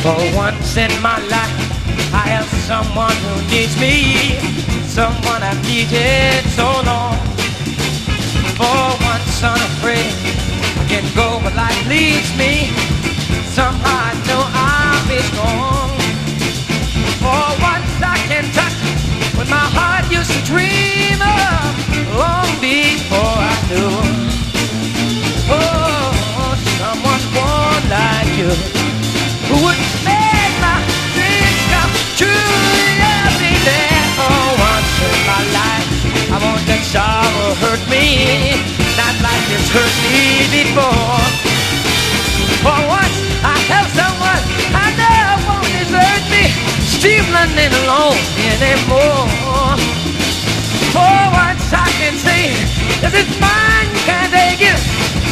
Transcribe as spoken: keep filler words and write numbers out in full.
For once in my life, I have someone who needs me, someone I've needed so long. For once unafraid, I can go where life leads me. Somehow I know I'll be strong. For once I can touch what my heart used to dream of long before I knew. Oh, someone born like you, who would make my dreams come true. Yeah, baby. For once in my life, I won't let sorrow hurt me, not like it's hurt me before. For once I have someone I know won't desert me, stealing and alone anymore. For once I can say, this is mine, you can't take it.